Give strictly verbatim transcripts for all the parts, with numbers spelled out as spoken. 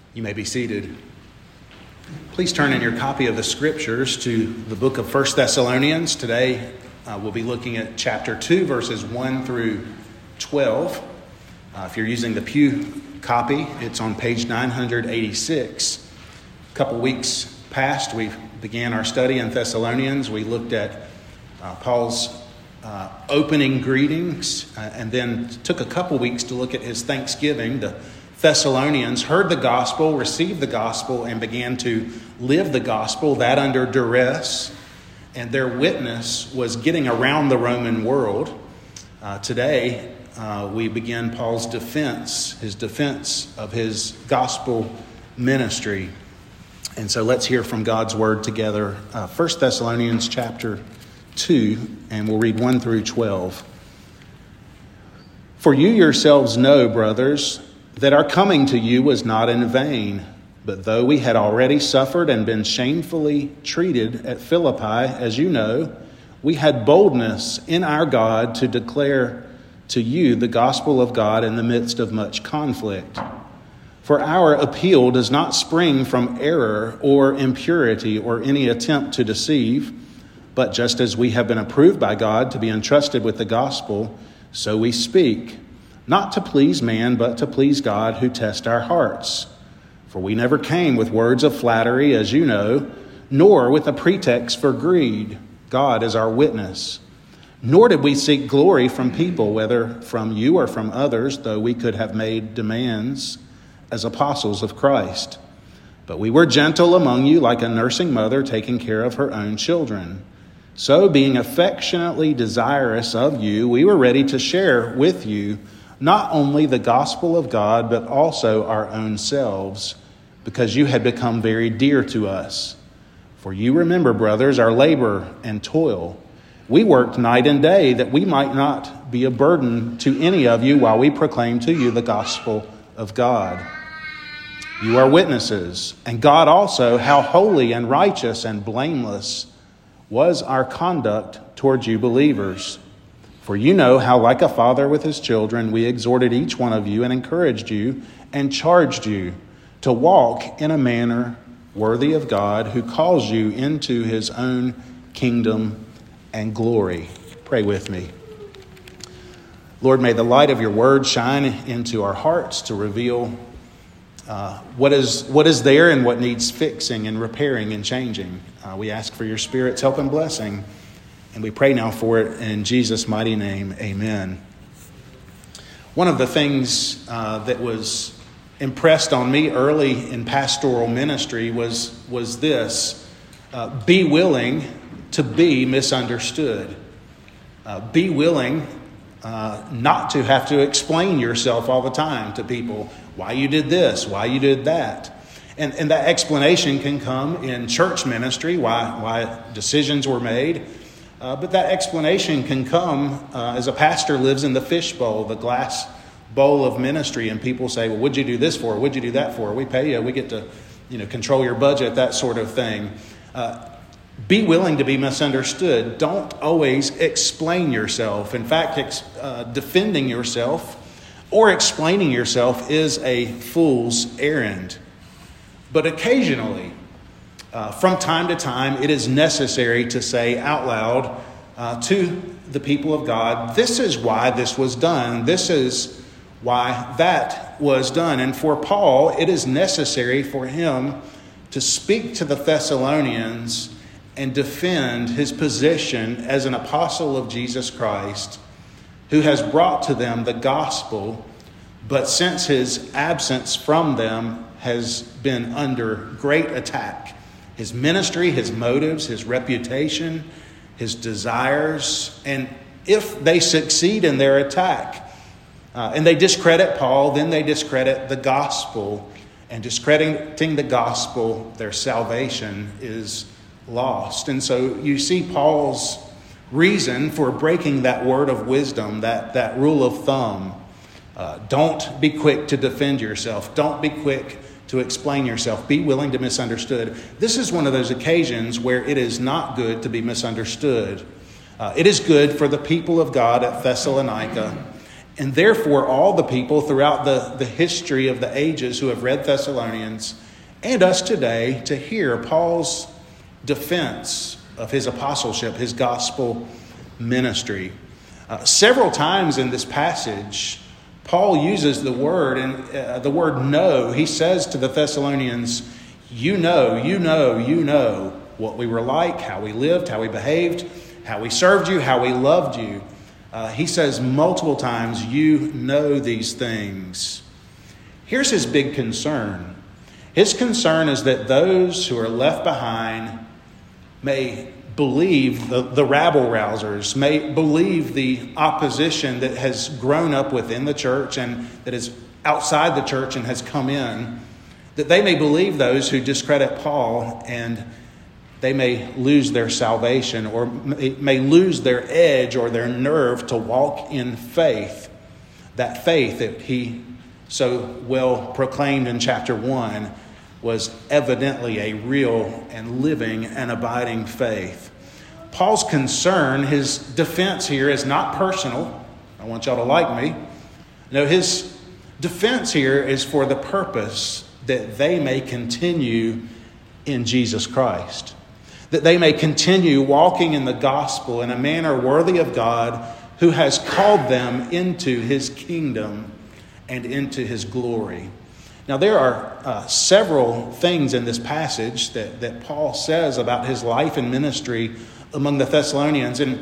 You may be seated. Please turn in your copy of the Scriptures to the book of First Thessalonians. Today uh, we'll be looking at chapter two, verses one through twelve. Uh, if you're using the Pew copy, it's on page nine eighty-six. A couple weeks past, we began our study in Thessalonians. We looked at uh, Paul's uh, opening greetings uh, and then took a couple weeks to look at his thanksgiving. The Thessalonians heard the gospel, received the gospel, and began to live the gospel, that under duress. And their witness was getting around the Roman world. Uh, today, uh, we begin Paul's defense, his defense of his gospel ministry. And so let's hear from God's word together. Uh, First Thessalonians chapter two, and we'll read one through twelve. For you yourselves know, brothers, that our coming to you was not in vain, but though we had already suffered and been shamefully treated at Philippi, as you know, we had boldness in our God to declare to you the gospel of God in the midst of much conflict. For our appeal does not spring from error or impurity or any attempt to deceive, but just as we have been approved by God to be entrusted with the gospel, so we speak, not to please man, but to please God who tests our hearts. For we never came with words of flattery, as you know, nor with a pretext for greed. God is our witness. Nor did we seek glory from people, whether from you or from others, though we could have made demands as apostles of Christ. But we were gentle among you, like a nursing mother taking care of her own children. So, being affectionately desirous of you, we were ready to share with you not only the gospel of God, but also our own selves, because you had become very dear to us. For you remember, brothers, our labor and toil. We worked night and day that we might not be a burden to any of you while we proclaim to you the gospel of God. You are witnesses, and God also, how holy and righteous and blameless was our conduct towards you believers. For you know how, like a father with his children, we exhorted each one of you and encouraged you and charged you to walk in a manner worthy of God, who calls you into his own kingdom and glory. Pray with me. Lord, may the light of your word shine into our hearts to reveal uh, what is what is there and what needs fixing and repairing and changing. Uh, we ask for your Spirit's help and blessing. And we pray now for it in Jesus' mighty name. Amen. One of the things uh, that was impressed on me early in pastoral ministry was, was this. Uh, be willing to be misunderstood. Uh, be willing uh, not to have to explain yourself all the time to people. Why you did this, why you did that. And, and that explanation can come in church ministry, why, why decisions were made. Uh, but that explanation can come uh, as a pastor lives in the fishbowl, the glass bowl of ministry, and people say, well, what'd you do this for? What'd you do that for? We pay you. We get to, you know, control your budget, that sort of thing. Uh, be willing to be misunderstood. Don't always explain yourself. In fact, ex- uh, defending yourself or explaining yourself is a fool's errand. But occasionally, Uh, from time to time, it is necessary to say out loud uh, to the people of God, this is why this was done. This is why that was done. And for Paul, it is necessary for him to speak to the Thessalonians and defend his position as an apostle of Jesus Christ, who has brought to them the gospel, but since his absence from them has been under great attack. His ministry, his motives, his reputation, his desires. And if they succeed in their attack uh, and they discredit Paul, then they discredit the gospel. And discrediting the gospel, their salvation is lost. And so you see Paul's reason for breaking that word of wisdom, that, that rule of thumb. Uh, don't be quick to defend yourself. Don't be quick to explain yourself. Be willing to be misunderstood. This is one of those occasions where it is not good to be misunderstood. Uh, it is good for the people of God at Thessalonica And therefore, all the people throughout the, the history of the ages who have read Thessalonians and us today to hear Paul's defense of his apostleship, his gospel ministry. Uh, several times in this passage, Paul uses the word, and uh, the word know. He says to the Thessalonians, you know, you know, you know what we were like, how we lived, how we behaved, how we served you, how we loved you. Uh, he says multiple times, you know these things. Here's his big concern. His concern is that those who are left behind may believe the, the rabble-rousers, may believe the opposition that has grown up within the church and that is outside the church and has come in, that they may believe those who discredit Paul, and they may lose their salvation or may lose their edge or their nerve to walk in faith, that faith that he so well proclaimed in chapter one was evidently a real and living and abiding faith. Paul's concern, his defense here is not personal. I want y'all to like me. No, his defense here is for the purpose that they may continue in Jesus Christ, that they may continue walking in the gospel in a manner worthy of God, who has called them into his kingdom and into his glory. Now, there are uh, several things in this passage that, that Paul says about his life and ministry among the Thessalonians. In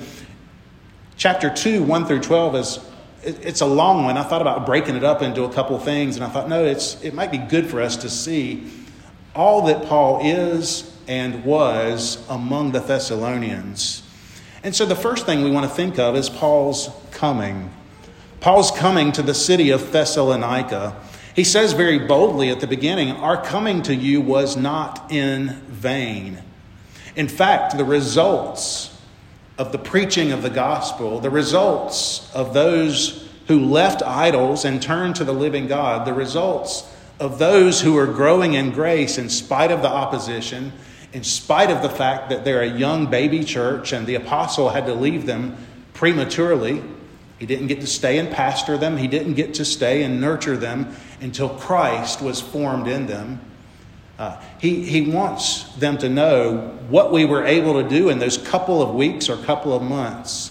chapter two, one through twelve, is it, it's a long one. I thought about breaking it up into a couple things, and I thought, no, it's it might be good for us to see all that Paul is and was among the Thessalonians. And so the first thing we want to think of is Paul's coming. Paul's coming to the city of Thessalonica. He says very boldly at the beginning, our coming to you was not in vain. In fact, the results of the preaching of the gospel, the results of those who left idols and turned to the living God, the results of those who are growing in grace in spite of the opposition, in spite of the fact that they're a young baby church and the apostle had to leave them prematurely. He didn't get to stay and pastor them. He didn't get to stay and nurture them until Christ was formed in them. Uh, he, he wants them to know what we were able to do in those couple of weeks or couple of months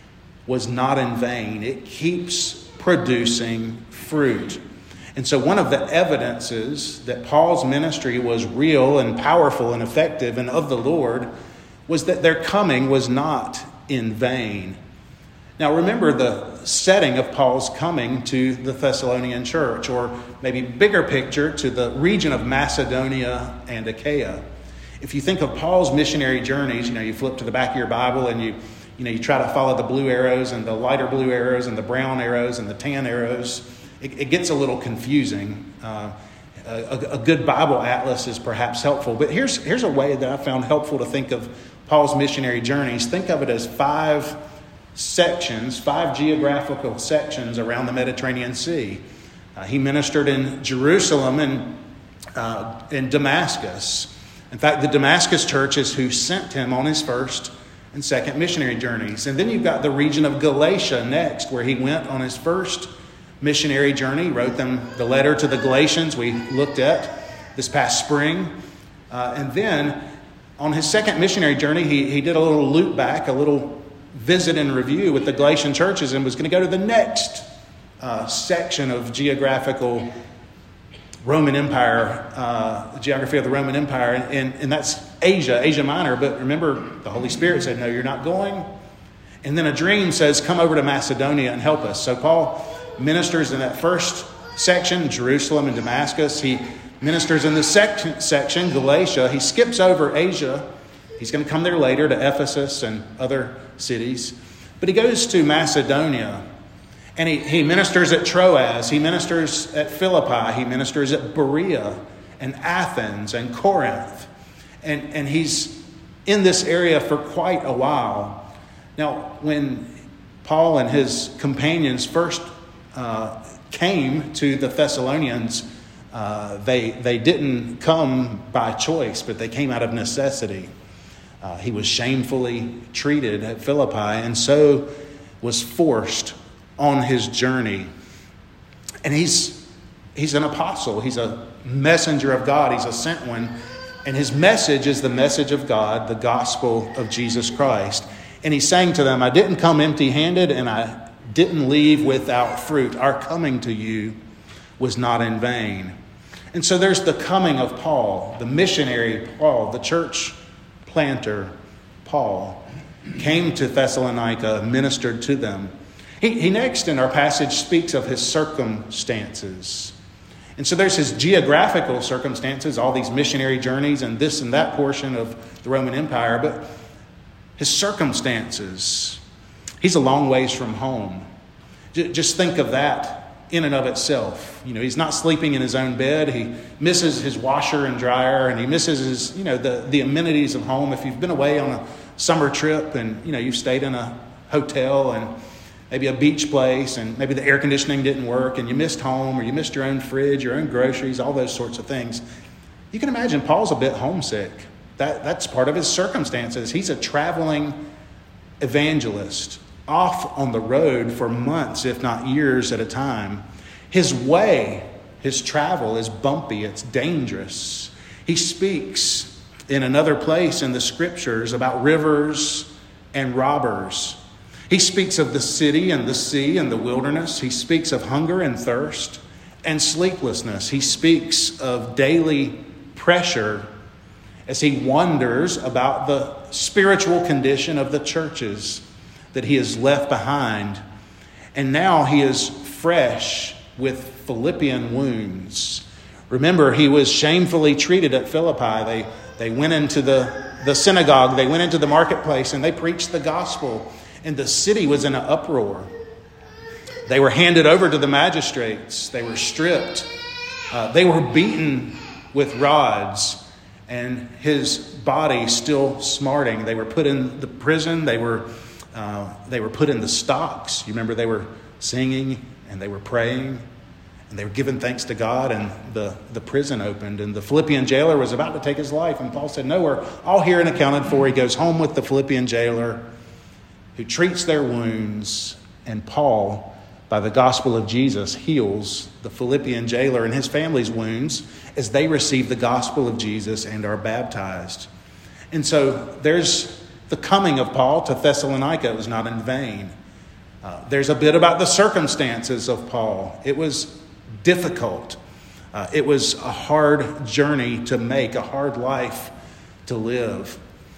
was not in vain. It keeps producing fruit. And so one of the evidences that Paul's ministry was real and powerful and effective and of the Lord was that their coming was not in vain. Now remember the setting of Paul's coming to the Thessalonian church, or maybe bigger picture to the region of Macedonia and Achaia. If you think of Paul's missionary journeys, you know, you flip to the back of your Bible and you, you know, you try to follow the blue arrows and the lighter blue arrows and the brown arrows and the tan arrows. It, it gets a little confusing. Uh, a, a good Bible atlas is perhaps helpful, but here's here's a way that I found helpful to think of Paul's missionary journeys. Think of it as five sections, five geographical sections around the Mediterranean Sea. Uh, he ministered in Jerusalem and uh, in Damascus. In fact, the Damascus church is who sent him on his first and second missionary journeys. And then you've got the region of Galatia next, where he went on his first missionary journey. He wrote them the letter to the Galatians we looked at this past spring. Uh, and then on his second missionary journey, he, he did a little loop back, a little visit and review with the Galatian churches, and was going to go to the next uh, section of geographical Roman Empire, uh, geography of the Roman Empire, and, and that's Asia, Asia Minor. But remember, the Holy Spirit said, no, you're not going. And then a dream says, come over to Macedonia and help us. So Paul ministers in that first section, Jerusalem and Damascus. He ministers in the second section, Galatia. He skips over Asia. He's going to come there later to Ephesus and other cities. But he goes to Macedonia, and he, he ministers at Troas. He ministers at Philippi. He ministers at Berea and Athens and Corinth. And, and he's in this area for quite a while. Now, when Paul and his companions first uh, came to the Thessalonians, uh, they, they didn't come by choice, but they came out of necessity. Uh, he was shamefully treated at Philippi and so was forced on his journey. And he's he's an apostle. He's a messenger of God. He's a sent one. And his message is the message of God, the gospel of Jesus Christ. And he's saying to them, I didn't come empty-handed and I didn't leave without fruit. Our coming to you was not in vain. And so there's the coming of Paul, the missionary Paul, the church planter Paul, came to Thessalonica, ministered to them. He, he next in our passage speaks of his circumstances. And so there's his geographical circumstances, all these missionary journeys and this and that portion of the Roman Empire, but his circumstances, he's a long ways from home. Just think of that in and of itself. You know, he's not sleeping in his own bed. He misses his washer and dryer, and he misses his, you know, the, the amenities of home. If you've been away on a summer trip and, you know, you've stayed in a hotel and maybe a beach place and maybe the air conditioning didn't work and you missed home or you missed your own fridge, your own groceries, all those sorts of things. You can imagine Paul's a bit homesick. That, that's part of his circumstances. He's a traveling evangelist, off on the road for months, if not years at a time. His way, his travel is bumpy. It's dangerous. He speaks in another place in the scriptures about rivers and robbers. He speaks of the city and the sea and the wilderness. He speaks of hunger and thirst and sleeplessness. He speaks of daily pressure as he wonders about the spiritual condition of the churches that he has left behind. And now he is fresh with Philippian wounds. Remember, he was shamefully treated at Philippi. They, they went into the, the synagogue, they went into the marketplace, and they preached the gospel. And the city was in an uproar. They were handed over to the magistrates. They were stripped. Uh, they were beaten with rods. And his body still smarting. They were put in the prison. They were uh, they were put in the stocks. You remember they were singing and they were praying and they were giving thanks to God, and the, the prison opened and the Philippian jailer was about to take his life. And Paul said, no, we're all here and accounted for. He goes home with the Philippian jailer who treats their wounds. And Paul, by the gospel of Jesus, heals the Philippian jailer and his family's wounds as they receive the gospel of Jesus and are baptized. And so there's the coming of Paul to Thessalonica. It was not in vain. Uh, there's a bit about the circumstances of Paul. It was difficult. Uh, it was a hard journey to make, a hard life to live.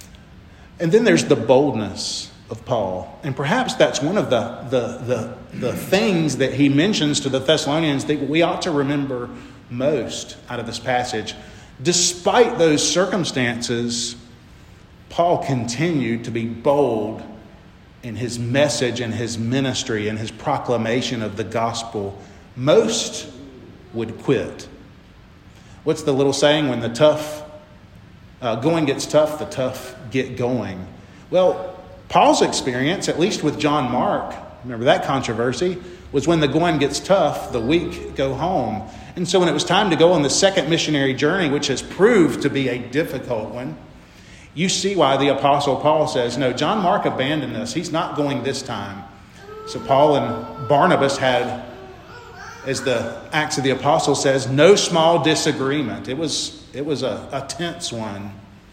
And then there's the boldness of Paul. And perhaps that's one of the, the, the, the things that he mentions to the Thessalonians that we ought to remember most out of this passage. Despite those circumstances, Paul continued to be bold in his message and his ministry and his proclamation of the gospel. Most would quit. What's the little saying? When the tough uh, going gets tough, the tough get going. Well, Paul's experience, at least with John Mark, remember that controversy, was when the going gets tough, the weak go home. And so when it was time to go on the second missionary journey, which has proved to be a difficult one, you see why the Apostle Paul says, no, John Mark abandoned us. He's not going this time. So Paul and Barnabas had, as the Acts of the Apostles says, no small disagreement. It was, it was a, a tense one.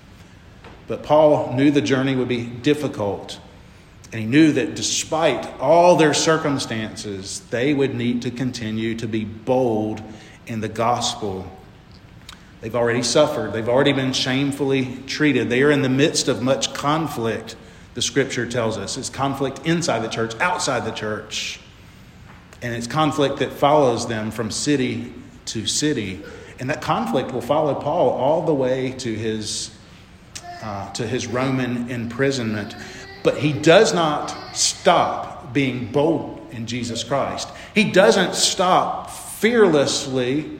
But Paul knew the journey would be difficult. And he knew that despite all their circumstances, they would need to continue to be bold in the gospel. They've already suffered. They've already been shamefully treated. They are in the midst of much conflict, the scripture tells us. It's conflict inside the church, outside the church. And it's conflict that follows them from city to city. And that conflict will follow Paul all the way to his Uh, to his Roman imprisonment. But he does not stop being bold in Jesus Christ. He doesn't stop fearlessly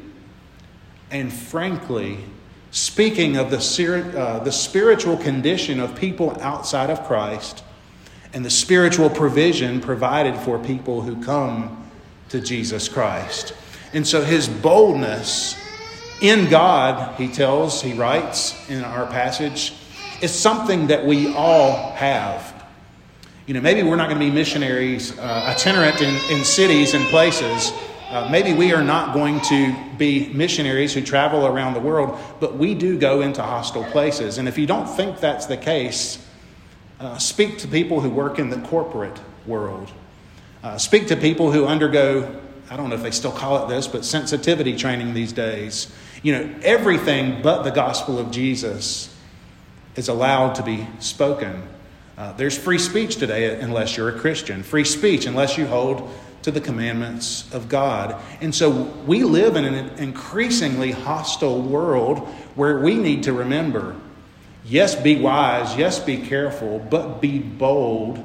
and frankly speaking of the, uh, the spiritual condition of people outside of Christ and the spiritual provision provided for people who come to Jesus Christ. And so his boldness in God, he tells, he writes in our passage, is something that we all have. You know, maybe we're not going to be missionaries uh, itinerant in, in cities and places. Uh, maybe we are not going to be missionaries who travel around the world, but we do go into hostile places. And if you don't think that's the case, uh, speak to people who work in the corporate world. Uh, speak to people who undergo, I don't know if they still call it this, but sensitivity training these days. You know, everything but the gospel of Jesus is allowed to be spoken. Uh, there's free speech today unless you're a Christian. Free speech unless you hold to the commandments of God. And so we live in an increasingly hostile world where we need to remember, yes, be wise, yes, be careful, but be bold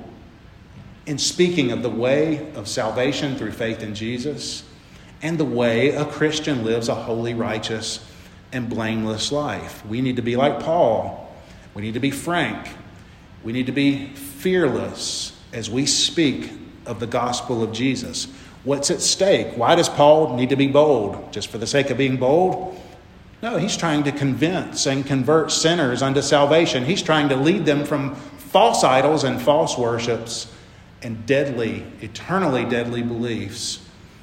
in speaking of the way of salvation through faith in Jesus and the way a Christian lives a holy, righteous, and blameless life. We need to be like Paul. We need to be frank. We need to be fearless as we speak of the gospel of Jesus. What's at stake? Why does Paul need to be bold? Just for the sake of being bold? No, he's trying to convince and convert sinners unto salvation. He's trying to lead them from false idols and false worships and deadly, eternally deadly beliefs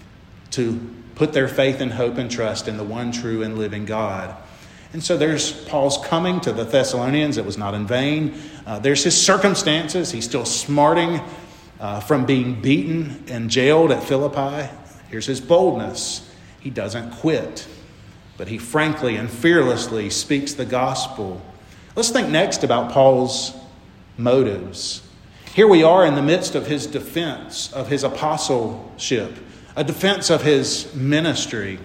to put their faith and hope and trust in the one true and living God. And so there's Paul's coming to the Thessalonians. It was not in vain. Uh, there's his circumstances. He's still smarting uh, from being beaten and jailed at Philippi. Here's his boldness. He doesn't quit, but he frankly and fearlessly speaks the gospel. Let's think next about Paul's motives. Here we are in the midst of his defense of his apostleship, a defense of his ministry.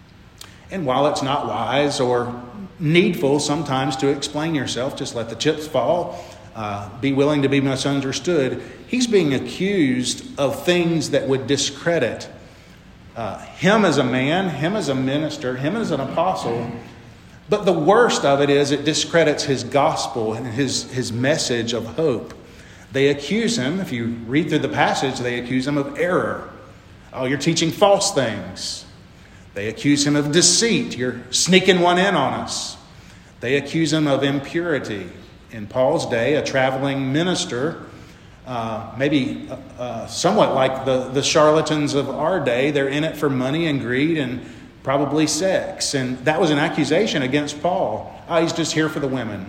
And while it's not wise or needful sometimes to explain yourself, just let the chips fall, uh, be willing to be misunderstood, he's being accused of things that would discredit uh, him as a man, him as a minister, him as an apostle. But the worst of it is it discredits his gospel and his, his message of hope. They accuse him, if you read through the passage, they accuse him of error. Oh, you're teaching false things. They accuse him of deceit. You're sneaking one in on us. They accuse him of impurity. In Paul's day, a traveling minister, uh, maybe uh, uh, somewhat like the, the charlatans of our day, they're in it for money and greed and probably sex. And that was an accusation against Paul. Oh, he's just here for the women.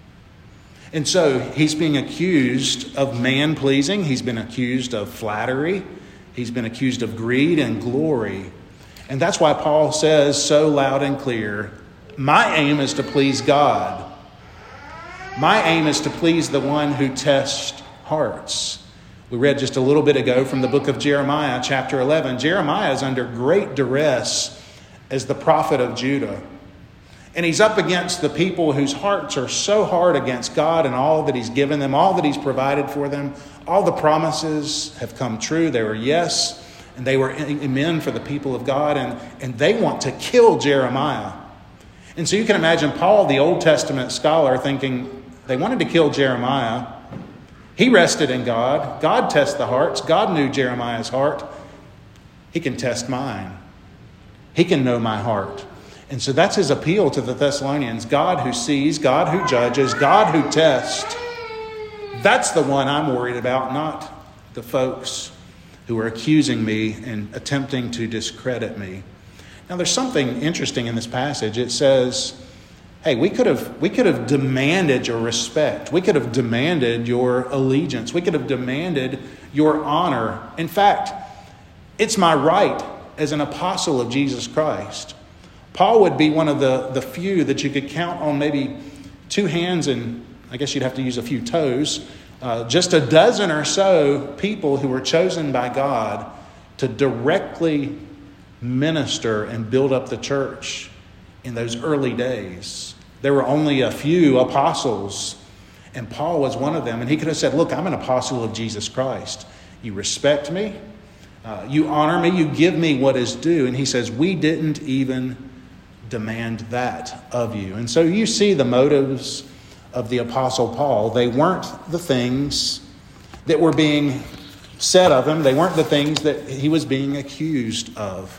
And so he's being accused of man-pleasing. He's been accused of flattery. He's been accused of greed and glory. And that's why Paul says so loud and clear, my aim is to please God. My aim is to please the one who tests hearts. We read just a little bit ago from the book of Jeremiah, chapter eleven. Jeremiah is under great duress as the prophet of Judah. And he's up against the people whose hearts are so hard against God and all that he's given them, all that he's provided for them. All the promises have come true. They were yes. And they were amen for the people of God, and, and they want to kill Jeremiah. And so you can imagine Paul, the Old Testament scholar, thinking they wanted to kill Jeremiah. He rested in God. God tests the hearts. God knew Jeremiah's heart. He can test mine. He can know my heart. And so that's his appeal to the Thessalonians. God who sees, God who judges, God who tests. That's the one I'm worried about, not the folks who are accusing me and attempting to discredit me. Now, there's something interesting in this passage. It says, hey, we could have we could have demanded your respect. We could have demanded your allegiance. We could have demanded your honor. In fact, it's my right as an apostle of Jesus Christ. Paul would be one of the, the few that you could count on maybe two hands, and I guess you'd have to use a few toes, Uh, just a dozen or so people who were chosen by God to directly minister and build up the church in those early days. There were only a few apostles, and Paul was one of them. And he could have said, look, I'm an apostle of Jesus Christ. You respect me, uh, you honor me, you give me what is due. And he says, we didn't even demand that of you. And so you see the motives of the Apostle Paul. They weren't the things that were being said of him. They weren't the things that he was being accused of.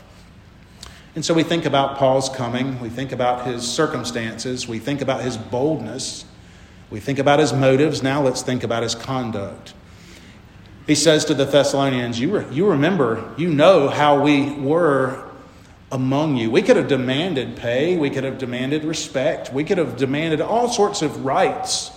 And so we think about Paul's coming. We think about his circumstances. We think about his boldness. We think about his motives. Now let's think about his conduct. He says to the Thessalonians, you, re- you remember, you know how we were among you. We could have demanded pay. We could have demanded respect. We could have demanded all sorts of rights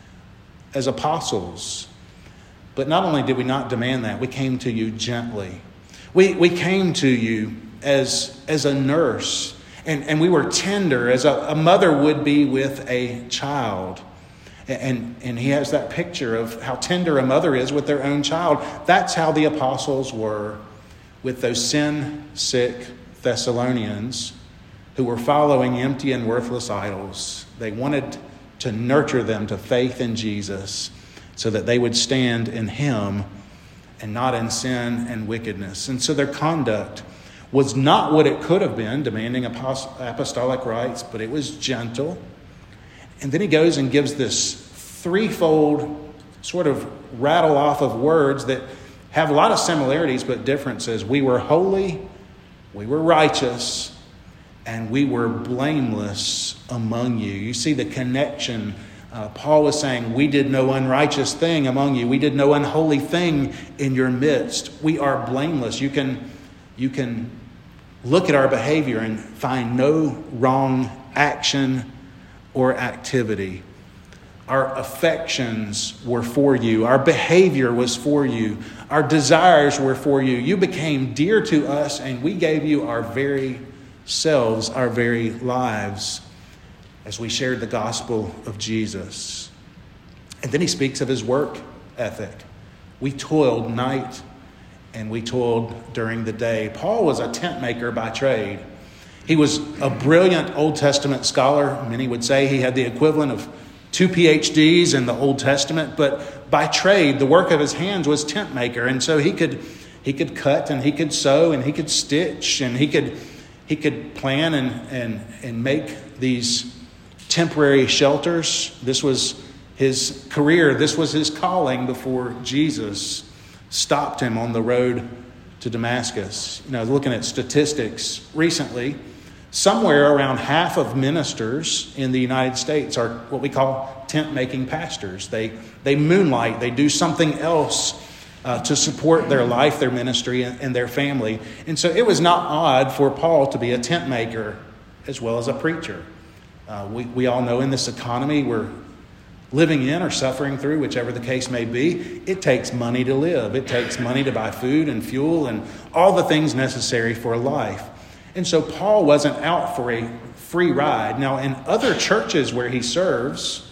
as apostles. But not only did we not demand that, we came to you gently. We, we came to you as, as a nurse, and, and we were tender as a, a mother would be with a child. And, and he has that picture of how tender a mother is with their own child. That's how the apostles were with those sin-sick Thessalonians who were following empty and worthless idols. They wanted to nurture them to faith in Jesus so that they would stand in him and not in sin and wickedness. And so their conduct was not what it could have been, demanding apostolic rights, but it was gentle. And then he goes and gives this threefold sort of rattle off of words that have a lot of similarities but differences. We were holy, we were righteous, and we were blameless among you. You see the connection. Uh, Paul was saying, we did no unrighteous thing among you. We did no unholy thing in your midst. We are blameless. You can, you can look at our behavior and find no wrong action or activity. Our affections were for you. Our behavior was for you. Our desires were for you. You became dear to us, and we gave you our very selves, our very lives, as we shared the gospel of Jesus. And then he speaks of his work ethic. We toiled night and we toiled during the day. Paul was a tent maker by trade. He was a brilliant Old Testament scholar. Many would say he had the equivalent of two P H Ds in the Old Testament, but by trade, the work of his hands was tent maker. And so he could he could cut and he could sew and he could stitch and he could he could plan and and, and make these temporary shelters. This was his career. This was his calling before Jesus stopped him on the road to Damascus. You know, looking at statistics recently, somewhere around half of ministers in the United States are what we call tent-making pastors. They they moonlight. They do something else uh, to support their life, their ministry, and, and their family. And so it was not odd for Paul to be a tent maker as well as a preacher. Uh, we, we all know in this economy we're living in or suffering through, whichever the case may be, it takes money to live. It takes money to buy food and fuel and all the things necessary for life. And so Paul wasn't out for a free ride. Now, in other churches where he serves,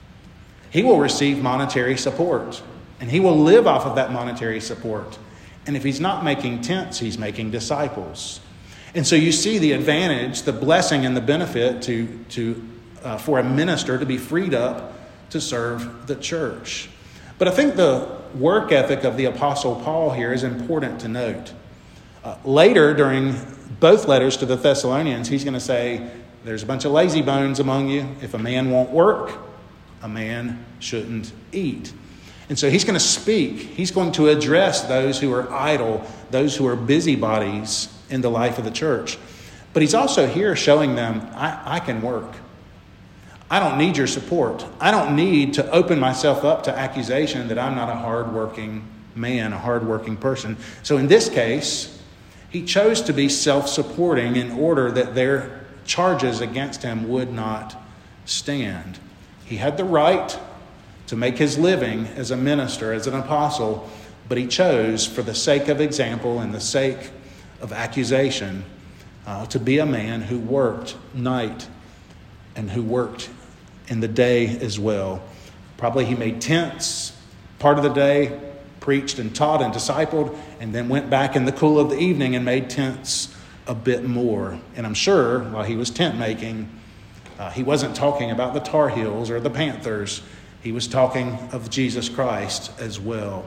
he will receive monetary support, and he will live off of that monetary support. And if he's not making tents, he's making disciples. And so you see the advantage, the blessing, and the benefit to, to uh, for a minister to be freed up to serve the church. But I think the work ethic of the Apostle Paul here is important to note. Uh, later, during both letters to the Thessalonians, he's going to say, there's a bunch of lazy bones among you. If a man won't work, a man shouldn't eat. And so he's going to speak. He's going to address those who are idle, those who are busybodies in the life of the church. But he's also here showing them, I, I can work. I don't need your support. I don't need to open myself up to accusation that I'm not a hardworking man, a hardworking person. So in this case, he chose to be self-supporting in order that their charges against him would not stand. He had the right to make his living as a minister, as an apostle, but he chose, for the sake of example and the sake of accusation, uh, to be a man who worked night and who worked in the day as well. Probably he made tents part of the day, preached and taught and discipled, and then went back in the cool of the evening and made tents a bit more. And I'm sure while he was tent making, uh, he wasn't talking about the Tar Heels or the Panthers. He was talking of Jesus Christ as well.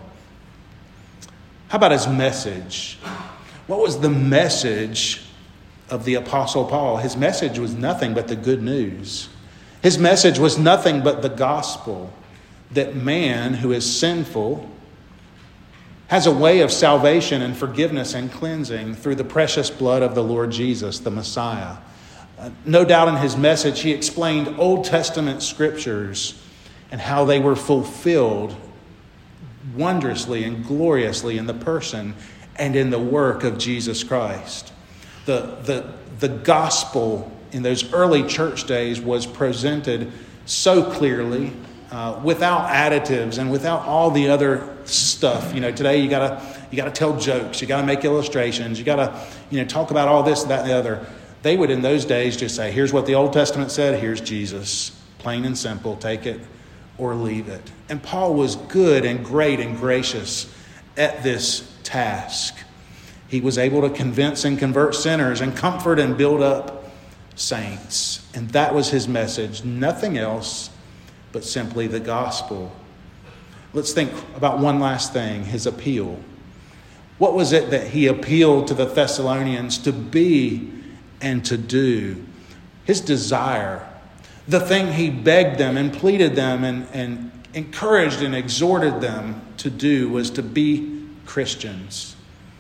How about his message? What was the message of the Apostle Paul? His message was nothing but the good news. His message was nothing but the gospel, that man who is sinful has a way of salvation and forgiveness and cleansing through the precious blood of the Lord Jesus, the Messiah. Uh, no doubt in his message, he explained Old Testament scriptures and how they were fulfilled wondrously and gloriously in the person and in the work of Jesus Christ. The, the, the gospel in those early church days was presented so clearly, uh, without additives and without all the other stuff. You know, today you gotta you gotta tell jokes, you gotta make illustrations, you gotta you know talk about all this, that, and the other. They would in those days just say, "Here's what the Old Testament said. Here's Jesus, plain and simple. Take it or leave it." And Paul was good and great and gracious at this task. He was able to convince and convert sinners and comfort and build up saints. And that was his message. Nothing else but simply the gospel. Let's think about one last thing, his appeal. What was it that he appealed to the Thessalonians to be and to do? His desire. The thing he begged them and pleaded them and, and encouraged and exhorted them to do was to be Christians.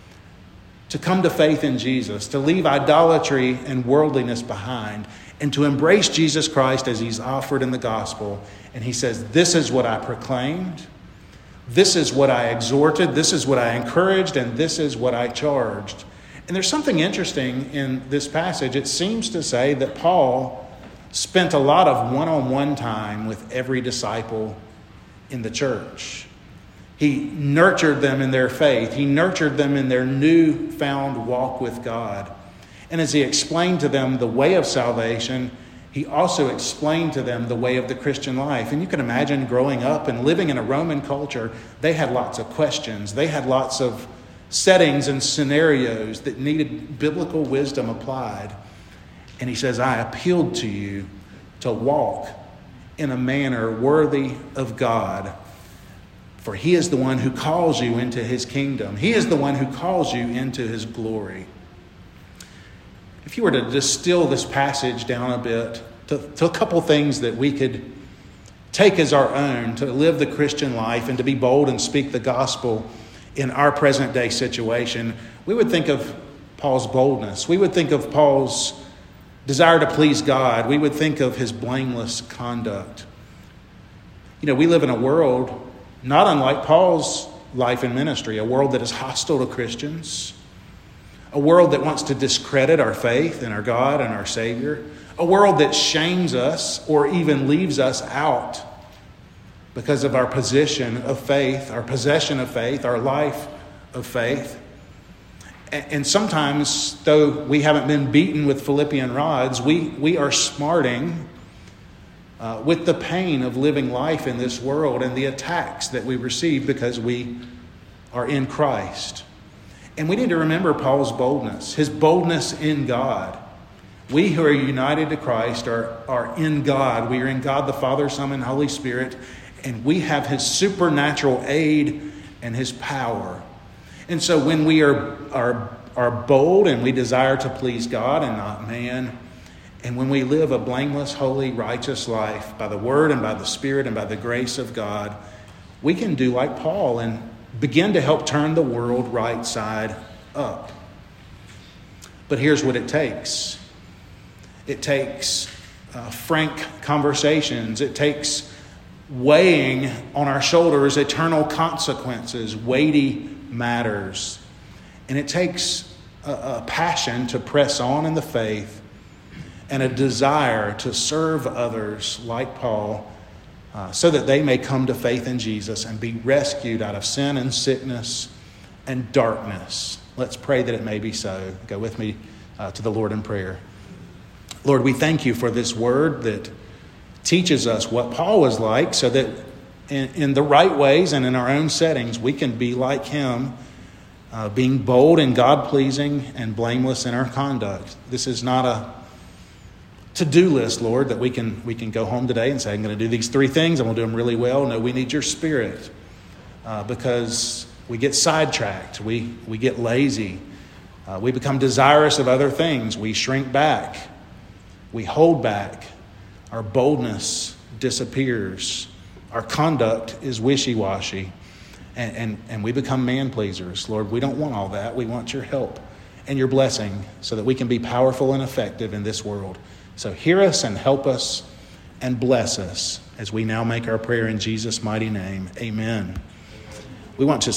To come to faith in Jesus, to leave idolatry and worldliness behind, and to embrace Jesus Christ as he's offered in the gospel. And he says, this is what I proclaimed, this is what I exhorted, this is what I encouraged, and this is what I charged. And there's something interesting in this passage. It seems to say that Paul spent a lot of one-on-one time with every disciple in the church. He nurtured them in their faith. He nurtured them in their newfound walk with God. And as he explained to them the way of salvation, he also explained to them the way of the Christian life. And you can imagine growing up and living in a Roman culture, they had lots of questions. They had lots of settings and scenarios that needed biblical wisdom applied. And he says, I appealed to you to walk in a manner worthy of God. For he is the one who calls you into his kingdom. He is the one who calls you into his glory. If you were to distill this passage down a bit to, to a couple things that we could take as our own to live the Christian life and to be bold and speak the gospel in our present day situation, we would think of Paul's boldness. We would think of Paul's desire to please God. We would think of his blameless conduct. You know, we live in a world not unlike Paul's life and ministry, a world that is hostile to Christians, a world that wants to discredit our faith in our God and our Savior, a world that shames us or even leaves us out because of our position of faith, our possession of faith, our life of faith. And sometimes, though we haven't been beaten with Philippian rods, we, we are smarting Uh, with the pain of living life in this world and the attacks that we receive because we are in Christ. And we need to remember Paul's boldness, his boldness in God. We who are united to Christ are, are in God. We are in God the Father, Son, and Holy Spirit, and we have his supernatural aid and his power. And so when we are, are, are bold and we desire to please God and not man, and when we live a blameless, holy, righteous life by the word and by the Spirit and by the grace of God, we can do like Paul and begin to help turn the world right side up. But here's what it takes. It takes uh, frank conversations. It takes weighing on our shoulders eternal consequences, weighty matters. And it takes a, a passion to press on in the faith and a desire to serve others like Paul uh, so that they may come to faith in Jesus and be rescued out of sin and sickness and darkness. Let's pray that it may be so. Go with me uh, to the Lord in prayer. Lord, we thank you for this word that teaches us what Paul was like so that in, in the right ways and in our own settings, we can be like him, uh, being bold and God-pleasing and blameless in our conduct. This is not a to-do list, Lord, that we can we can go home today and say, I'm going to do these three things. I'm going to do them really well. No, we need your Spirit uh, because we get sidetracked. We, we get lazy. Uh, we become desirous of other things. We shrink back. We hold back. Our boldness disappears. Our conduct is wishy-washy. And, and, and we become man-pleasers. Lord, we don't want all that. We want your help and your blessing so that we can be powerful and effective in this world. So hear us and help us and bless us as we now make our prayer in Jesus' mighty name. Amen. We want to